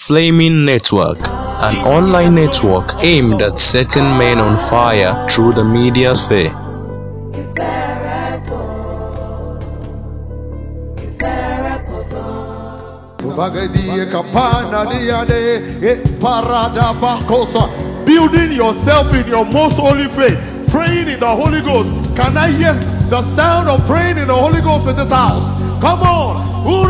Flaming Network, an online network aimed at setting men on fire through the media sphere. Building yourself in your most holy faith, praying in the Holy Ghost. Can I hear the sound of praying in the Holy Ghost in this house? Come on.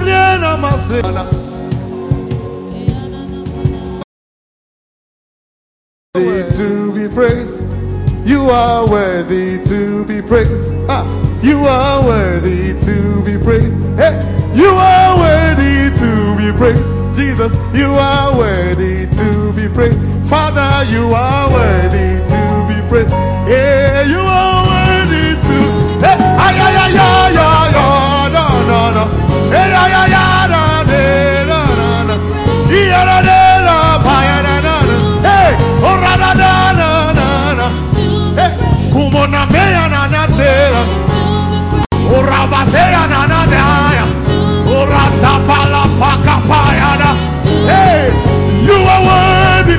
Worthy to be praised. You are worthy to be praised. You are worthy to be praised. Hey, you are worthy to be praised. Jesus, you are worthy to be praised. Father, you are worthy to be praised. Hey, you are worthy to. Hey, ay, ay, ay, ay, ay, ay, no, no, no. Hey, ay, ay, ay, no, no, no, no. Yeah, no, no, no, no, no, no. Hey, oh, no, no, no, no, no. Hey, como na meia na na tela. Oh, rabaseia na na na. Oh, ratapala pakapayana. Hey, you are worthy.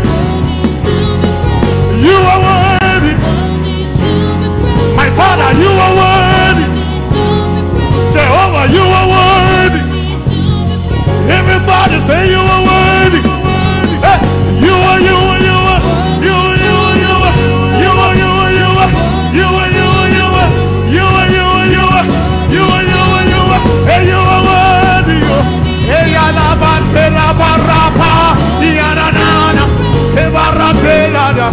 You are worthy. My Father, you are worthy. Jehovah, you are worthy. Everybody say you are worthy. Hey, you are, you are, you are, you are, you are, you are, you are, you are, you are, you are, you are, you are, you are, you are, you are, you are, you are, you are, hey, you are worthy. Hey, alabante la barapa, yanana, ke barapelada.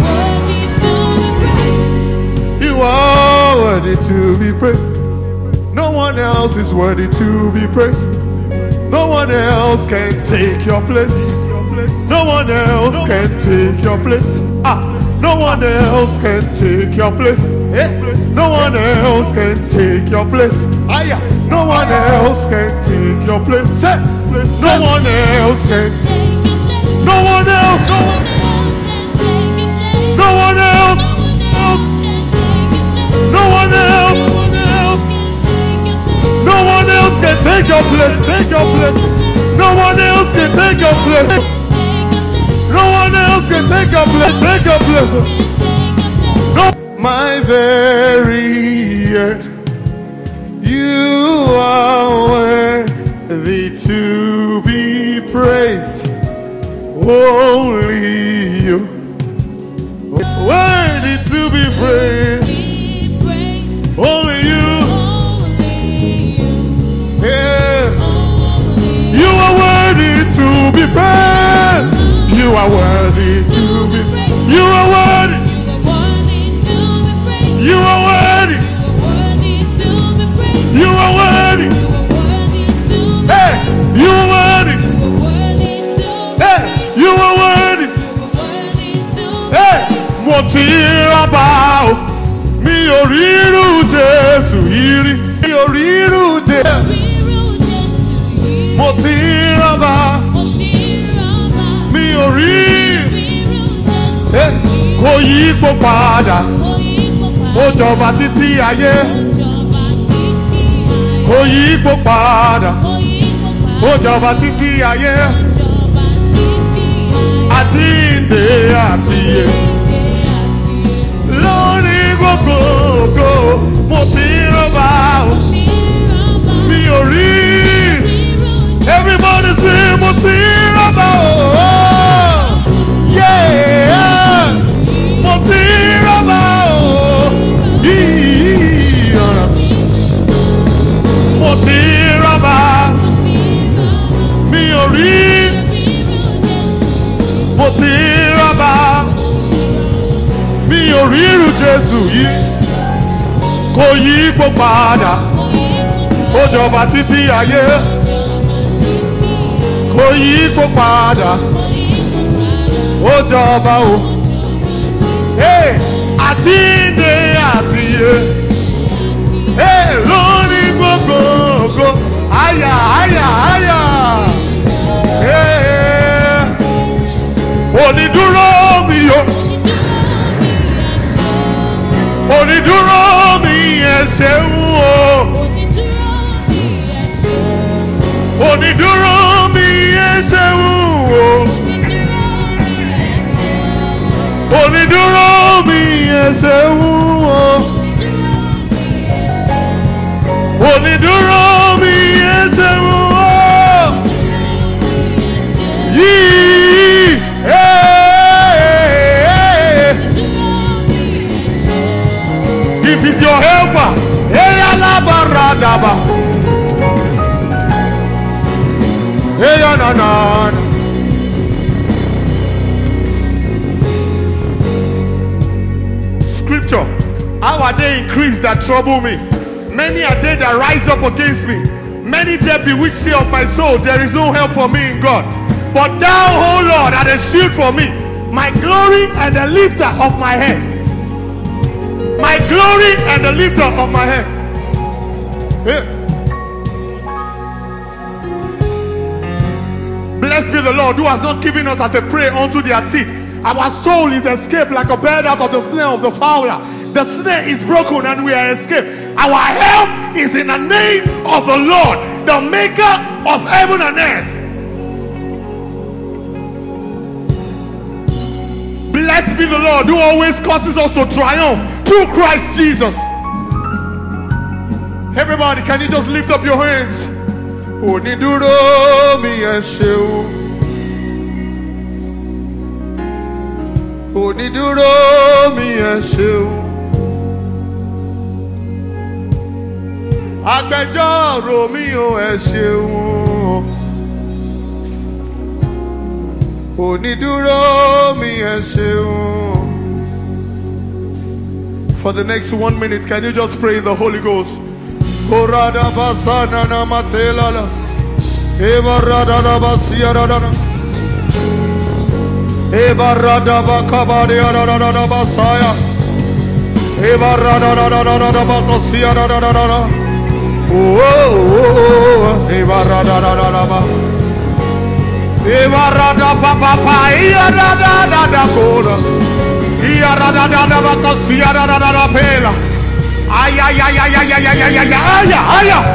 You are worthy to be praised. No one else is worthy to be praised. No one else can take your place. No one else can take your place. No one else can take your place. No one else can take your place. No one else can take your place. No one else can. No one else. No one else. No one else. No one else can take your place. Take your place. No one else can take your place. No one else can take your place. Take your place. No. My very end. You are worthy to be praised. Only you. Worthy to be praised. Only you. Yeah. You are worthy to be praised. You are worthy to be. You are worthy. You are worthy. You are worthy. Hey, you are worthy. Hey, you are worthy. Hey, mo ti raba o, mi ò ríru Jésù iri, mi ò ríru Jésù. Mo ti raba, mi ò ríru. Hey, kò yípo padà, ó jọba títí ayé. Kò yípo padà, ó jọba títí ayé. Àjíǹde àti ìyè. Lórí gbogbo ògo, mo ti rọ́bà o, mi ò rí. Everybody say mo ti rọ́bà o. Yeah, mo ti rọ́bà o. Mo ti rọ́bà, mi ò rí. Mo ti rọ́bà, mi ò ríru Jésù yìí. Kò yípo padà, ó jọba títí ayé. Kò yípo padà, ó jọba o. Hey, àjíǹde àti ìyè. Hey, lórí gbogbo ògo. Aya, aya, aya. Hey, onídúró mi o. Onídúró mi ẹ ṣeun o. Onídúró mi ẹ ṣeun o. ṣeun o. Onídúró mi ẹ ṣeun o. Yìí if he's your helper, eya labaradaba, eya na. Scripture, how are they increased that trouble me? Many are they that rise up against me. Many there be which say of my soul, there is no help for me in God. But thou, O Lord, art a shield for me, my glory and the lifter of my head. My glory and the lifter of my head. Yeah. Blessed be the Lord who has not given us as a prey unto their teeth. Our soul is escaped like a bird out of the snare of the fowler. The snare is broken and we are escaped. Our help is in the name of the Lord, the maker of heaven and earth. Blessed be the Lord who always causes us to triumph through Christ Jesus. Everybody, can you just lift up your hands? Onídúró mi ẹ ṣeun. Onídúró mi ẹ ṣeun. Agbẹjọ́rò mi ò ẹ ṣeun. Onídúró mi ẹ ṣeun. For the next 1 minute, can you just pray in the Holy Ghost? Korada basana na matelala, ebarada na basiarada, ebarada bakabadi arada basaya, ebarada na bakosiarada. Oh, ebarada na ba, ebarada papa iarada da kora, iarada na bakosiarada pela. Ay, ay, ay, ay, ay, ay, ay, ay, ay, ay, ay, ay,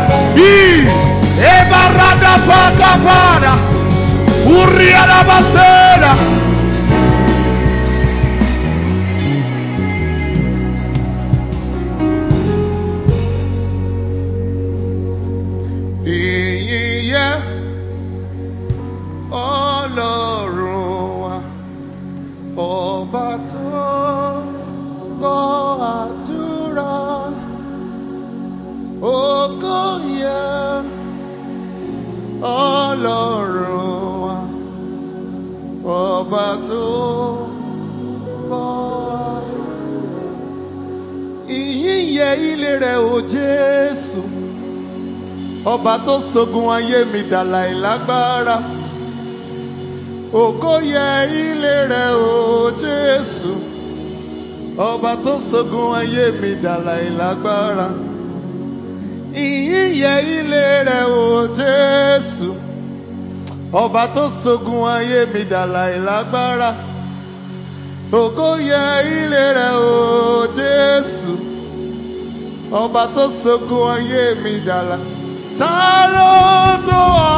ebarada pakapada, uriada baseda. Iye Ọlọ́run wa, ọba tó gbọ́ àdúrà. Ògo yẹ Ọlọ́run wa, ọba tó gbọ́. Ìyìn yẹ ilé rẹ̀ o Jésù, ọba tó ṣogun ayé mi dàlà ìlágbára. Ògo yẹ ilé rẹ̀ o Jésù, ọba tó ṣogun ayé mi dàlà ìlágbára. Ìyìn yẹ ilé rẹ̀ o Jésù, ọba tó ṣogun ayé mi dàlà ìlágbára. Ògo yẹ ilé rẹ̀ o Jésù, ọba tó ṣogun ayé mi dàlà. Ta ló tó ọ?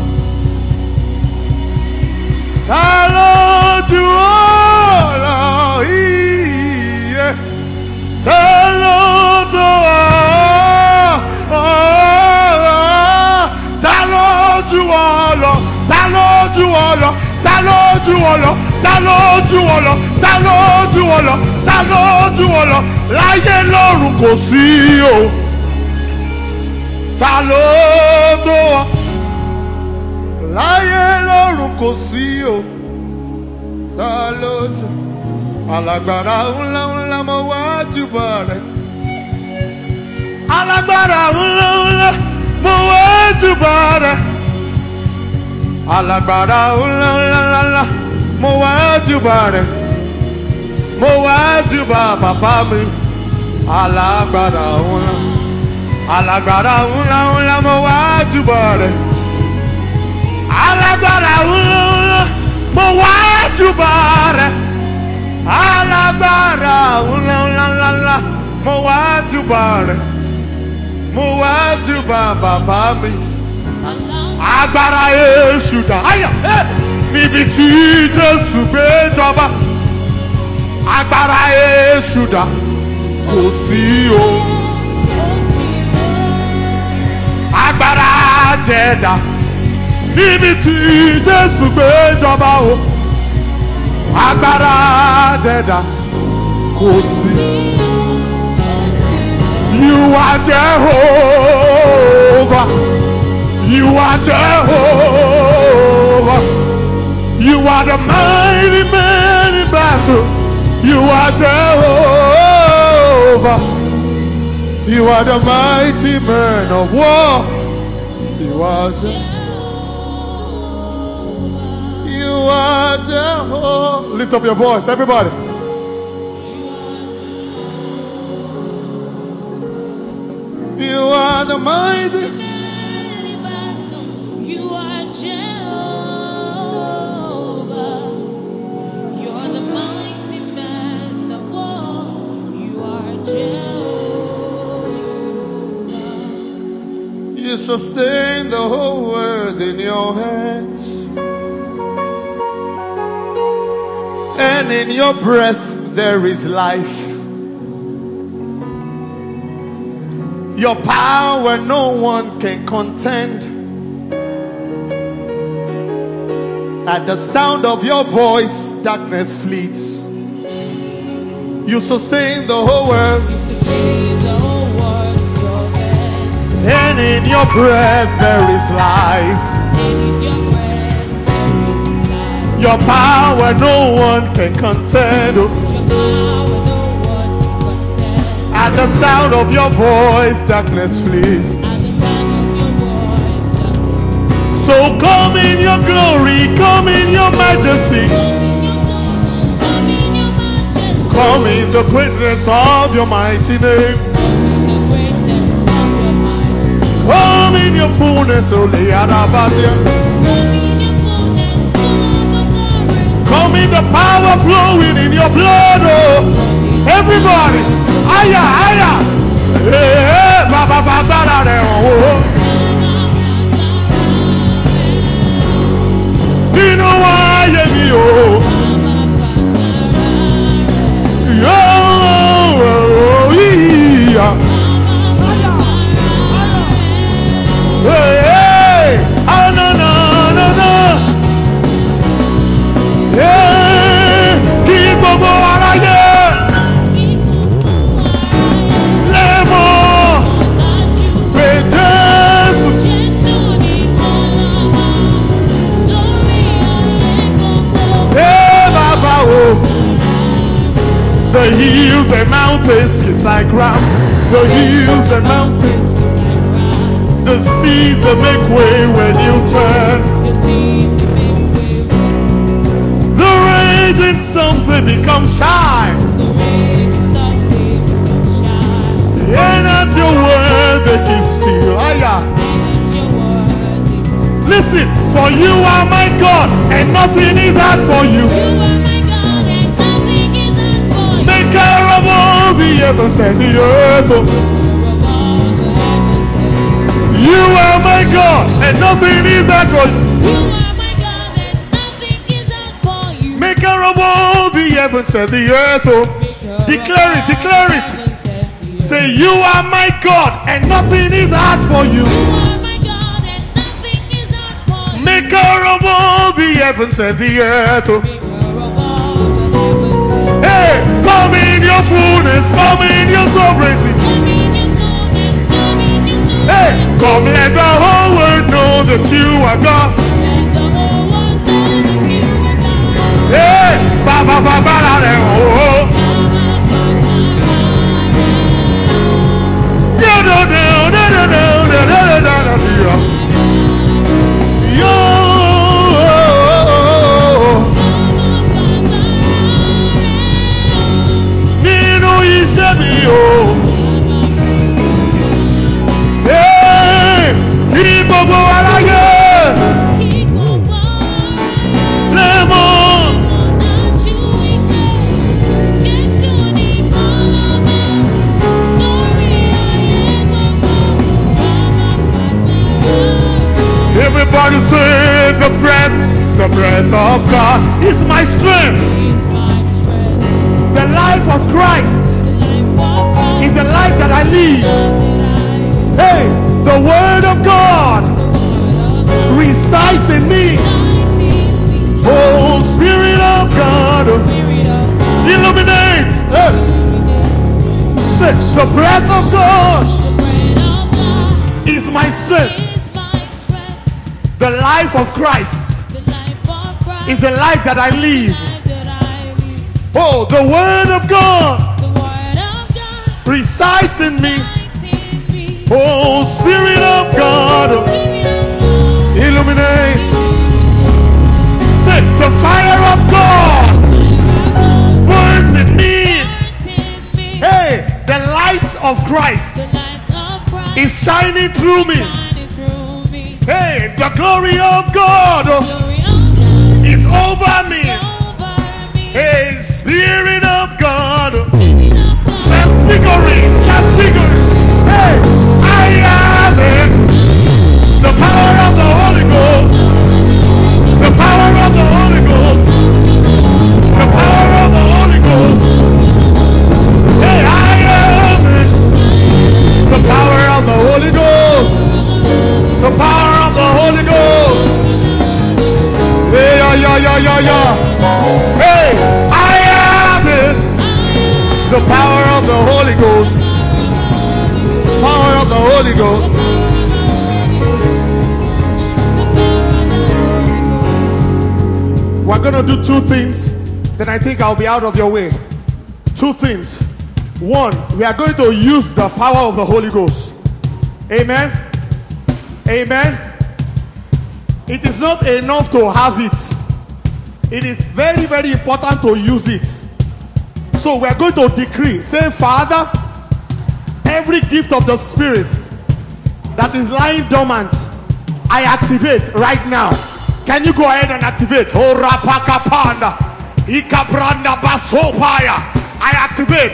Ta ló jù ọ lọ? Iye. Ta ló tó ọ? Ta ló jù ọ lọ? Ta ló jù ọ lọ? Ta ló jù ọ lọ? Ta ló jù ọ lọ? Ta ló jù ọ lọ? Ta ló jù ọ lọ? Láyé lọ́run kò sí o. Ta ló tó ọ? Láyé lọ́run kò sí o. Ta ló jù? Alágbára ńlá ńlá mo wá júbà rẹ̀. Alágbára ńlá ńlá mo wá júbà rẹ̀. Alágbára ńlá ńlá ńlá mo wá júbà rẹ̀. Mo wá júbà bàbá mi. Alágbára ńlá. Alágbára ńlá ńlá mo wá júbà rẹ̀. Alágbára ńlá ńlá mo wá júbà rẹ̀. Alágbára ńlá ńlá ńlá mo wá júbà rẹ̀. Mo wá júbà bàbá mi. Agbára Èṣù dà. Níbi tí Jésù gbé jọba. Agbára Èṣù dà. kò sí o. Agbára jẹ̀dá níbi tí Jésù gbé jọba o. Agbára jẹ̀dá kò sí. You are Jehovah. You are Jehovah. You are the mighty man in battle. You are Jehovah. You are the mighty man of war. You are Jehovah. You are Jehovah. Lift up your voice, everybody. You are the mighty. You are Jehovah. You are the mighty man of war. You are Jehovah. You sustain the whole world in your hands, and in your breath there is life. Your power no one can contend. At the sound of your voice, darkness flees. You sustain the whole world. You sustain the whole world in your hands. And in your breath there is life. And in your breath there is life. Your power no one can contend. Your power no one can contend. At the sound of your voice, darkness flees. At the sound of your voice, darkness flees. So come in your glory, come in your majesty, Come in your majesty. come in the greatness of your mighty name. The greatness of your might. Come in your fullness, Holy Arabadia. Come in your fullness, full of authority. Come in the power flowing in your blood, oh. Everybody, aya, aya. Hey, hey, ba, ba, ba, ba, da, da, oh. You know why, yeah, oh. Oh, yeah. Hey, hey. Ah, no, no, no, no. Yeah. Kí gbogbo aráyé lè mọ̀ pé Jésù. Hey, Baba, oh. The hills and mountains, it's like rams. The hills and mountains, the seas that make way when you turn. The raging storms, they become shy. And at your word, they keep still. Aya. Listen, for you are my God, and nothing is hard for you. Maker of all the heavens and the earth. You are my God, and nothing is hard for you. Maker of all the heavens and the earth. Declare it, declare it. Say, you are my God, and nothing is hard for you. Maker of all the heavens and the earth. Hey, come in your fullness, come in your sovereignty. Hey, come let the whole world know that you are God. Hey, ba ba ba ba da da oh. You don't know, da da da da da da da da. Yo. Nínú iṣẹ́ mi o. Hey, ní gbogbo aráyé. Everybody say the breath of God is my strength. The life of Christ is the life that I live. Hey, the word of God resides in me. Oh, Spirit of God, illuminate. Hey. Say, the breath of God is my strength. The life of Christ is the life that I live. Oh, the word of God resides in me. Oh, Spirit of God, illuminate. Say, the fire of God burns in me. Hey, the light of Christ is shining through me. Hey, the glory of God is over me. Hey, Spirit of God, transfiguring. Hey, I am it. The power of the Holy Ghost. The power of the Holy Ghost. The power of the Holy Ghost. Hey, I am it. The power of the Holy Ghost. The power of the Holy Ghost. Hey, yeah. Hey, I am it. The power of the Holy Ghost. Power of the Holy Ghost. We're gonna do two things, then I think I'll be out of your way. Two things. One, we are going to use the power of the Holy Ghost. Amen. Amen. It is not enough to have it. It is very, very important to use it. So we are going to decree. Say, Father, every gift of the Spirit that is lying dormant, I activate right now. Can you go ahead and activate? I activate.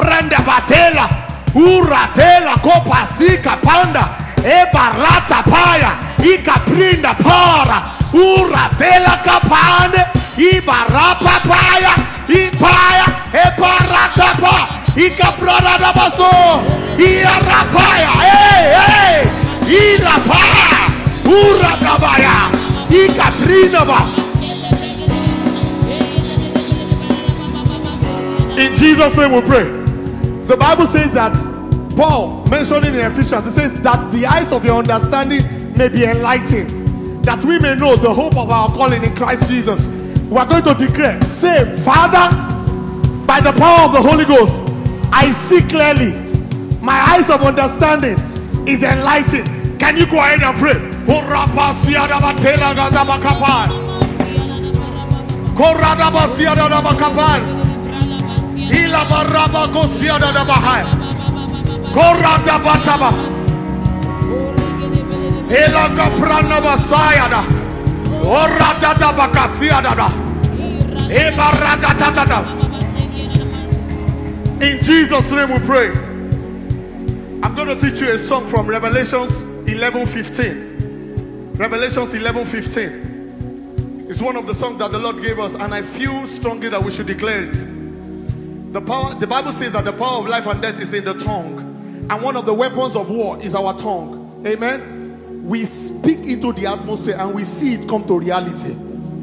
Uratela kopasika panda ebarata paya ikaprinda para uratela kapande ibarapa paya ipaya ebarata pa ikabrada baso iarapaya hey ilapaya uradabaya ikaprinda ba. In Jesus' name we pray. The Bible says that, Paul mentioned it in Ephesians, it says that the eyes of your understanding may be enlightened, that we may know the hope of our calling in Christ Jesus. We are going to declare, say, Father, by the power of the Holy Ghost, I see clearly. My eyes of understanding is enlightened. Can you go ahead and pray? Ila baraba kosiada da bahaya. Korada bataba. Ela kaprana basayada. Orada da bakasiada da. Ebarada tatada. In Jesus' name we pray. I'm going to teach you a song from Revelations 11:15. Revelations 11:15. It's one of the songs that the Lord gave us, and I feel strongly that we should declare it. The Bible says that the power of life and death is in the tongue, and one of the weapons of war is our tongue. Amen. We speak into the atmosphere and we see it come to reality.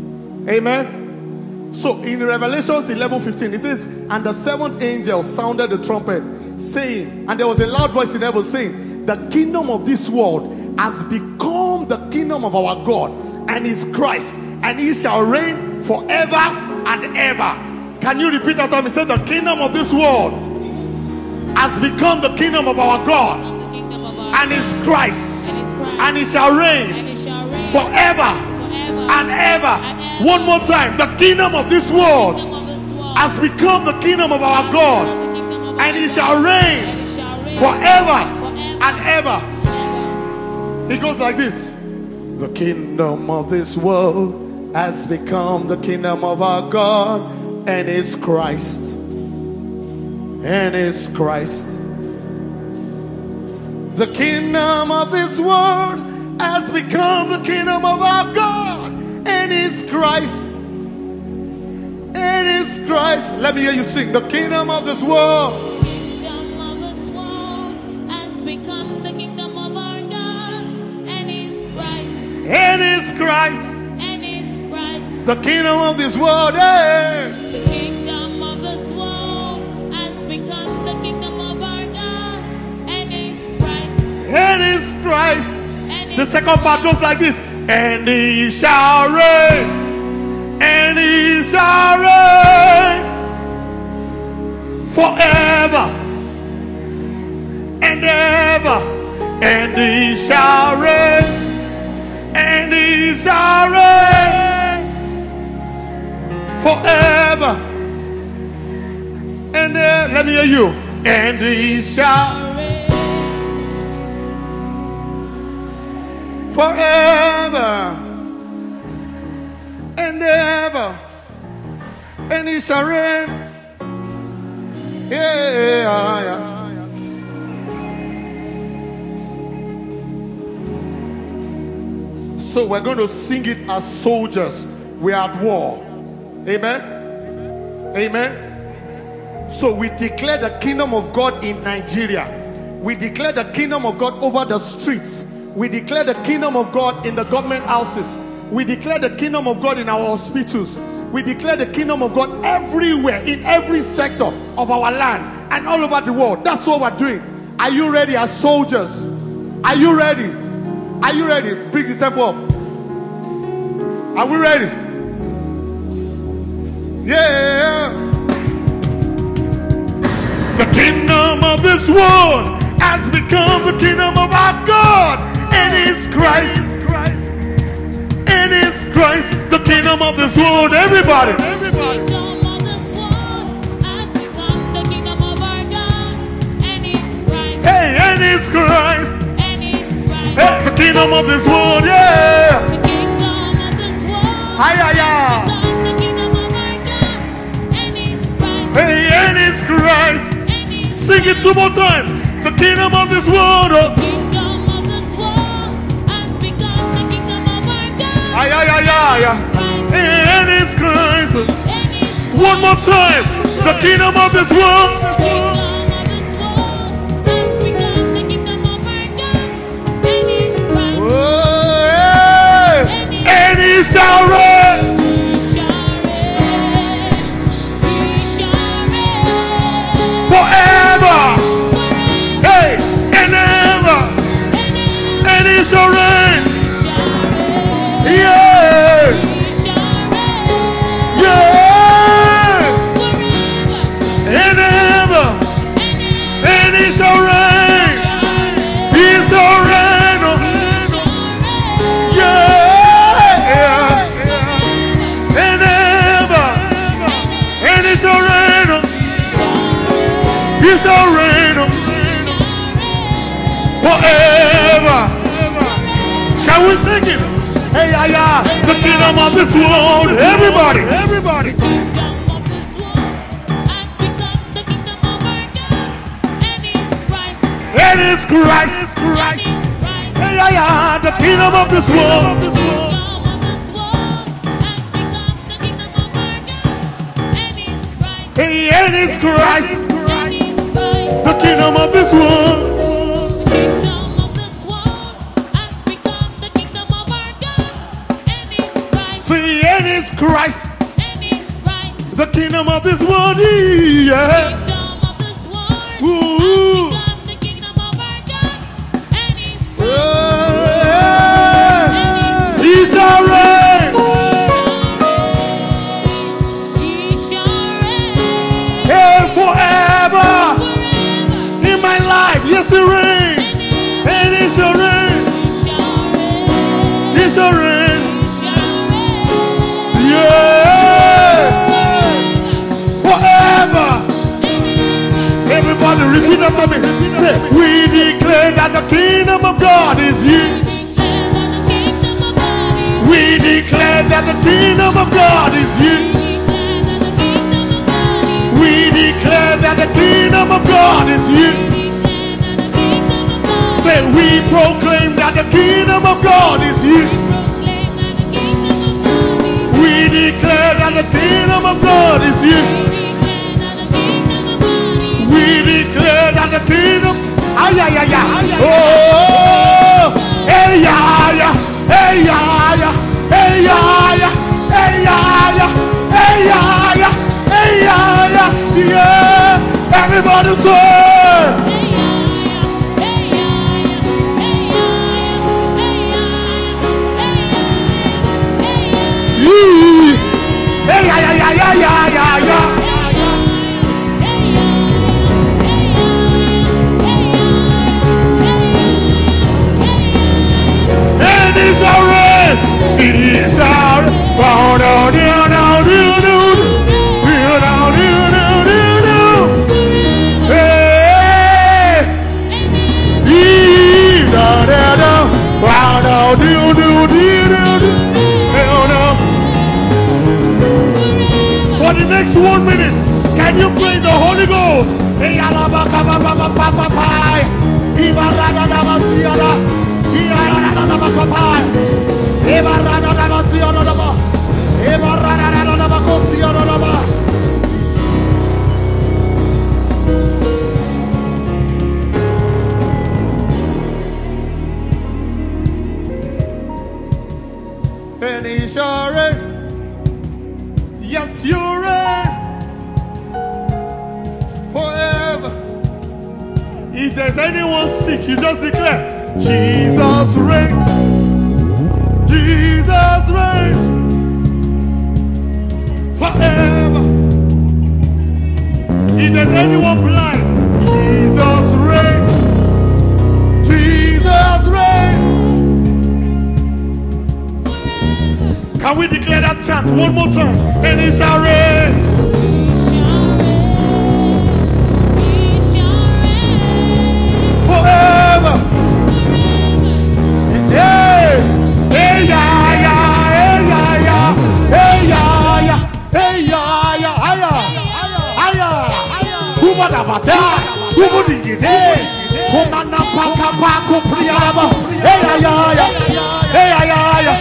Amen. So in Revelations 11:15 it says, and the seventh angel sounded the trumpet, saying, and there was a loud voice in heaven saying, the kingdom of this world has become the kingdom of our God and his Christ, and he shall reign forever and ever. Can you repeat after me? Say, the kingdom of this world has become the kingdom of our God and his Christ, and he shall reign forever and ever. One more time. The kingdom of this world has become the kingdom of our God, and he shall reign forever and ever. It goes like this. The kingdom of this world has become the kingdom of our God, and it's Christ. And it's Christ. The kingdom of this world has become the kingdom of our God, and it's Christ. And it's Christ. Let me hear you sing. The kingdom of this world Christ. and is Christ. The kingdom of this world, hey. The kingdom of this world has become the kingdom of our God, and is Christ. And is Christ. And The is second part goes like this. And he shall reign. And he shall reign forever and ever. And he shall reign. And he shall reign forever and ever. Let me hear you. And he shall forever and ever, and he shall reign. Yeah. So we're going to sing it as soldiers. We are at war. Amen. Amen. So we declare the kingdom of God in Nigeria. We declare the kingdom of God over the streets. We declare the kingdom of God in the government houses. We declare the kingdom of God in our hospitals. We declare the kingdom of God everywhere, in every sector of our land and all over the world. That's what we're doing. Are you ready as soldiers? Are you ready? Are you ready? Bring the tempo up. Are we ready? Yeah. The kingdom of this world has become the kingdom of our God. And it's Christ. And it's Christ. The kingdom of this world. Everybody. the kingdom of this world has become the kingdom of our God, and is Christ. Hey, and it's Christ. And is Christ. Hey, the kingdom of this world. Yeah. The kingdom of this world Ay, ay, ay. has become the kingdom of our God, and is Christ. Hey, and it's Christ. And is Sing it two more times. The kingdom of this world. Oh. kingdom of this world has become the kingdom of our God. Ay, ay, ay, ay, ay. And it's Christ. And is One more time. The kingdom of this world. kingdom of this world has become the kingdom of our God, and is Christ. Oh, yeah. And he shall reign. He shall reign. He shall reign Forever. forever Hey, and ever. and ever. And he shall reign. He shall reign. Yeah. He shall reign Yeah. forever And ever. and ever. And he shall reign. He shall reign. Oh. Yeah. And ever. And he shall reign. Oh. He shall reign. Oh. Forever. Can we take it? Hey, yeah, yeah. The kingdom of this world. Everybody. Everybody. Kingdom of this world has become the kingdom of our God, and is Christ. And it's Christ. And is Christ. Hey, yeah, yeah. The kingdom of this world. Kingdom of this world has become the kingdom of our God, and is Christ. Hey, and it's Christ. And is Christ. The kingdom of this world. Kingdom of this world has become the kingdom of our God, and is Christ. See, and it's Christ. And is Christ. The kingdom of this world. Yeah. Kingdom of this world Ooh. has become the kingdom of our God, and is Christ. Yeah. He shall reign. He shall reign And forever. forever. In my life. Yes, he reigns. And he shall reign. He shall reign. He shall reign. He shall reign Yeah. Forever. and Everybody repeat after me. Say, we declare that the kingdom of God is here. declare that the kingdom of God is here. We declare that the kingdom of God is here. Declare that the kingdom of God is here. Say, we proclaim that the kingdom of God is here. Proclaim that the kingdom of God is here. We declare that the kingdom of God is here. We declare that the kingdom. Ay, ay, ay, ay. Oh, hey, yeah, yeah. Hey, yeah, yeah. Everybody say. Hey, yeah, yeah, yeah, yeah, yeah, yeah. And it's alright. It is alright. Bow down, down, down, down, down, down, down, down, down. Hey, down, down, down, bow down, down, down, down, down. For the next 1 minute, can you pray in the Holy Ghost? And he's alright. Yes, you reign forever. If there's anyone sick, you just declare, Jesus reigns. Jesus reigns forever. If there's anyone blind, Jesus reigns. Jesus reigns. Can we declare that chant one more time? And it shall reign. Forever. Hey, hey, yeah, yeah, hey, yeah, yeah, hey, yeah, yeah, hey, yeah, yeah, aya, who would have a day? Who would it be? Who man up, pack, hey, yeah, yeah, hey, yeah, yeah.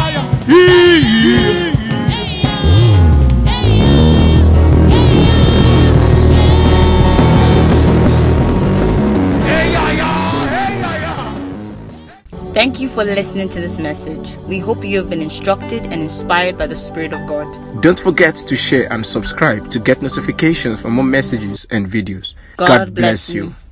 Thank you for listening to this message. We hope you have been instructed and inspired by the Spirit of God. Don't forget to share and subscribe to get notifications for more messages and videos. God bless you.